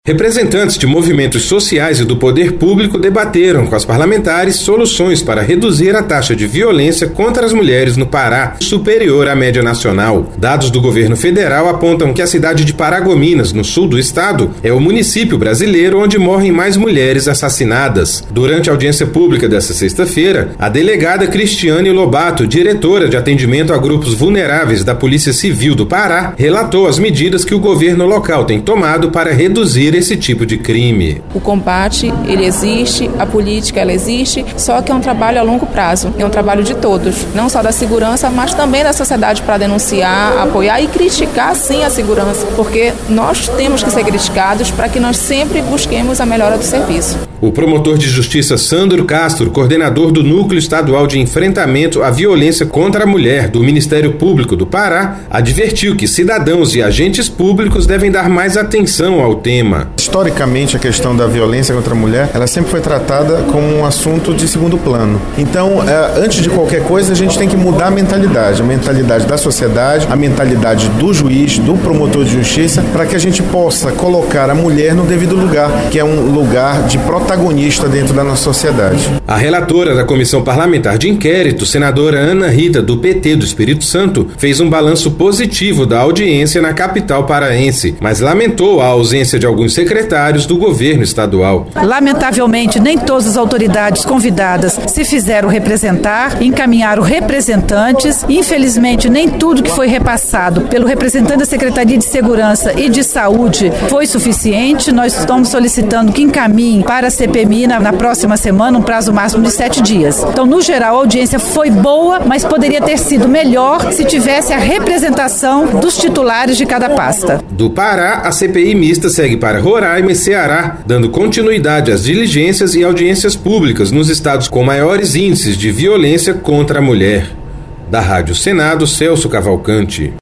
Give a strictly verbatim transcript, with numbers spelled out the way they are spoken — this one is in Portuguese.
Representantes de movimentos sociais e do poder público debateram com as parlamentares soluções para reduzir a taxa de violência contra as mulheres no Pará, superior à média nacional. Dados do governo federal apontam que a cidade de Paragominas, no sul do estado, é o município brasileiro onde morrem mais mulheres assassinadas. Durante a audiência pública desta sexta-feira, a delegada Cristiane Lobato, diretora de atendimento a grupos vulneráveis da Polícia Civil do Pará, relatou as medidas que o governo local tem tomado para reduzir esse tipo de crime. O combate, ele existe, a política, ela existe, só que é um trabalho a longo prazo, é um trabalho de todos, não só da segurança, mas também da sociedade para denunciar, apoiar e criticar sim a segurança, porque nós temos que ser criticados para que nós sempre busquemos a melhora do serviço. O promotor de justiça Sandro Castro, coordenador do Núcleo Estadual de Enfrentamento à Violência contra a Mulher do Ministério Público do Pará, advertiu que cidadãos e agentes públicos devem dar mais atenção ao tema. Historicamente, a questão da violência contra a mulher, ela sempre foi tratada como um assunto de segundo plano. Então, é, antes de qualquer coisa, a gente tem que mudar a mentalidade, a mentalidade da sociedade, a mentalidade do juiz, do promotor de justiça, para que a gente possa colocar a mulher no devido lugar, que é um lugar de protagonista dentro da nossa sociedade. A relatora da Comissão Parlamentar de Inquérito, senadora Ana Rita, do P T do Espírito Santo, fez um balanço positivo da audiência na capital paraense, mas lamentou a ausência de alguns secretários do governo estadual. Lamentavelmente, nem todas as autoridades convidadas se fizeram representar, encaminharam representantes. Infelizmente, nem tudo que foi repassado pelo representante da Secretaria de Segurança e de Saúde foi suficiente. Nós estamos solicitando que encaminhe para a C P M I na, na próxima semana, um prazo máximo de sete dias. Então, no geral, a audiência foi boa, mas poderia ter sido melhor se tivesse a representação dos titulares de cada pasta. Do Pará, a C P I mista segue para Roraima e Ceará, dando continuidade às diligências e audiências públicas nos estados com maiores índices de violência contra a mulher. Da Rádio Senado, Celso Cavalcante.